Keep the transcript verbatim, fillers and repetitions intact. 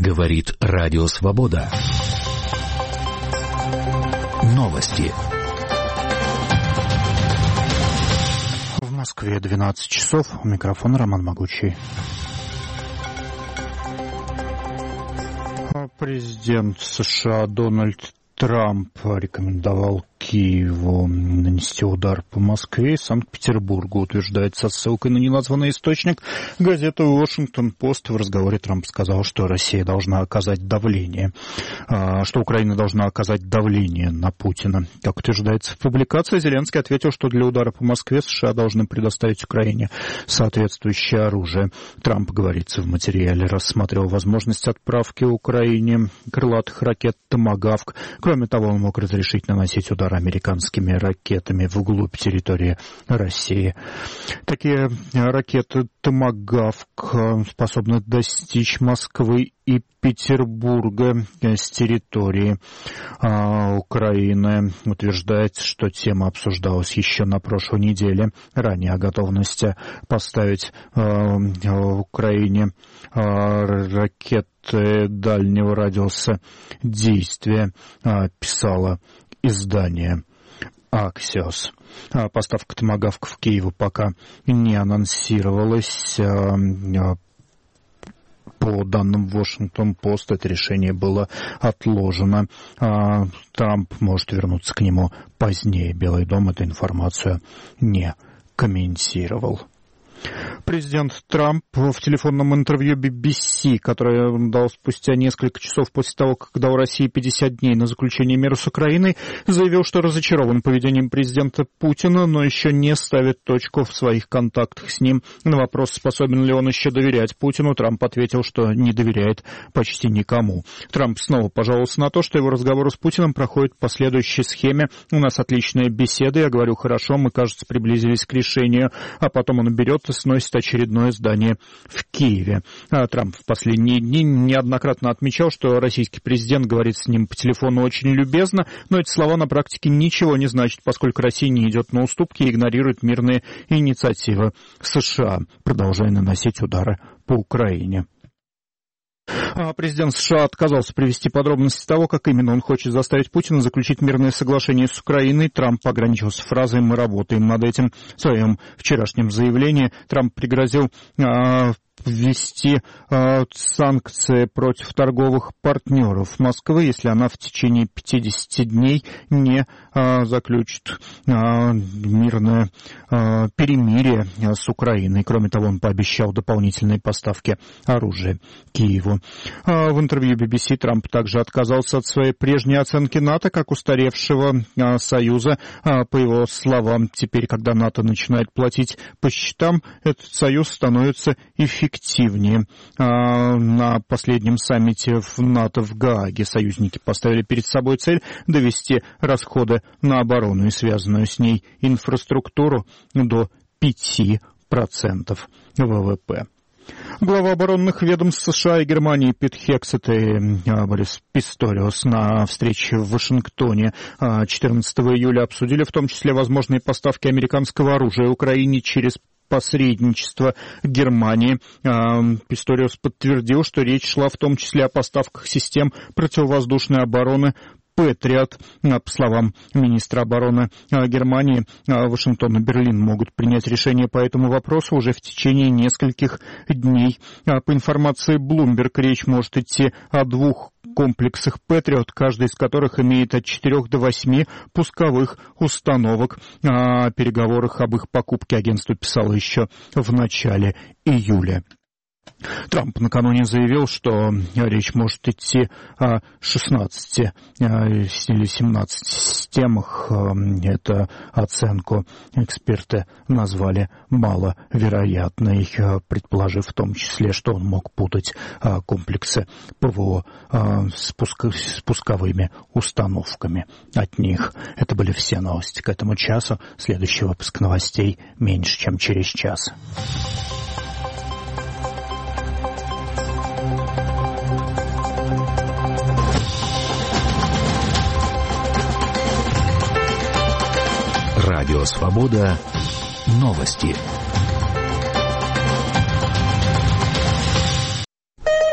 Говорит Радио Свобода. Новости. В Москве двенадцать часов. У микрофона Роман Могучий. Президент США Дональд Трамп рекомендовал Киеву нанести удар по Москве и Санкт-Петербургу, утверждает со ссылкой на неназванный источник газета «Вашингтон-Пост». В разговоре Трамп сказал, что Россия должна оказать давление, что Украина должна оказать давление на Путина. Как утверждается в публикации, Зеленский ответил, что для удара по Москве США должны предоставить Украине соответствующее оружие. Трамп, говорится в материале, рассматривал возможность отправки Украине крылатых ракет «Томагавк». Кроме того, он мог разрешить наносить удар американскими ракетами вглубь территории России. Такие ракеты «Томагавк» способны достичь Москвы и Петербурга с территории а, Украины. Утверждается, что тема обсуждалась еще на прошлой неделе. Ранее о готовности поставить а, Украине а, ракеты дальнего радиуса действия а, писала издание «Аксиос». А, поставка томагавков в Киеву пока не анонсировалась. А, По данным Вашингтон-Пост, это решение было отложено. Трамп может вернуться к нему позднее. Белый дом эту информацию не комментировал. Президент Трамп в телефонном интервью би би си, которое он дал спустя несколько часов после того, когда у России пятьдесят дней на заключение мира с Украиной, заявил, что разочарован поведением президента Путина, но еще не ставит точку в своих контактах с ним. На вопрос, способен ли он еще доверять Путину, Трамп ответил, что не доверяет почти никому. Трамп снова пожаловался на то, что его разговоры с Путиным проходят по следующей схеме. У нас отличные беседы, я говорю, хорошо, мы, кажется, приблизились к решению, а потом он берет и сносит очередное здание в Киеве. А Трамп в последние дни неоднократно отмечал, что российский президент говорит с ним по телефону очень любезно, но эти слова на практике ничего не значат, поскольку Россия не идет на уступки и игнорирует мирные инициативы США, продолжая наносить удары по Украине. Президент США отказался привести подробности того, как именно он хочет заставить Путина заключить мирное соглашение с Украиной. Трамп ограничился фразой «мы работаем над этим». В своем вчерашнем заявлении Трамп пригрозил а, ввести а, санкции против торговых партнеров Москвы, если она в течение пятидесяти дней не а, заключит а, мирное а, перемирие с Украиной. Кроме того, он пообещал дополнительные поставки оружия Киеву. А, в интервью би би си Трамп также отказался от своей прежней оценки НАТО как устаревшего а, союза. А, по его словам, теперь, когда НАТО начинает платить по счетам, этот союз становится эффективнее. эффективнее. На последнем саммите в НАТО в Гааге союзники поставили перед собой цель довести расходы на оборону и связанную с ней инфраструктуру до пяти процентов вэ вэ пэ. Глава оборонных ведомств США и Германии Пит Хексет и Борис Писториус на встрече в Вашингтоне четырнадцатого июля обсудили в том числе возможные поставки американского оружия Украине через посредничество Германии. Писториус подтвердил, что речь шла в том числе о поставках систем противовоздушной обороны «Патриот». По словам министра обороны Германии, Вашингтон и Берлин могут принять решение по этому вопросу уже в течение нескольких дней. По информации Bloomberg, речь может идти о двух комплексах «Патриот», каждый из которых имеет от четырех до восьми пусковых установок. О переговорах об их покупке агентство писало еще в начале июля. Трамп накануне заявил, что речь может идти о шестнадцати или семнадцати системах. Эту оценку эксперты назвали маловероятной, предположив в том числе, что он мог путать комплексы ПВО с пусковыми установками от них. Это были все новости к этому часу. Следующий выпуск новостей меньше, чем через час. Радио Свобода. Новости.